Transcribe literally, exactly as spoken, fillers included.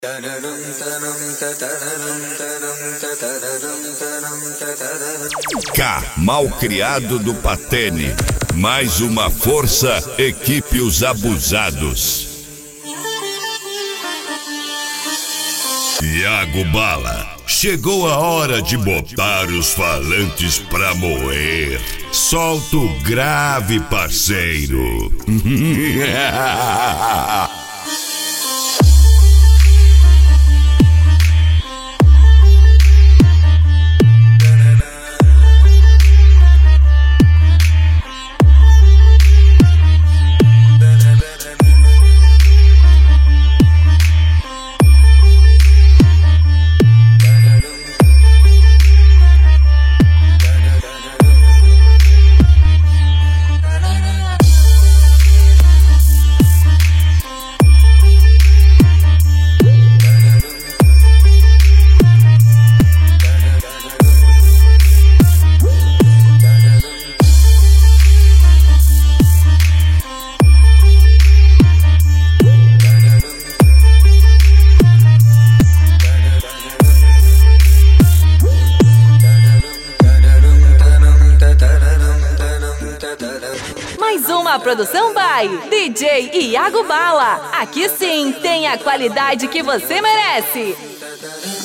K, mal criado do Patene. Mais uma força, equipe os abusados. Iago Bala, chegou a hora de botar os falantes pra moer. Solta o grave, parceiro. Mais uma produção by D J Iago Bala. Aqui sim tem a qualidade que você merece.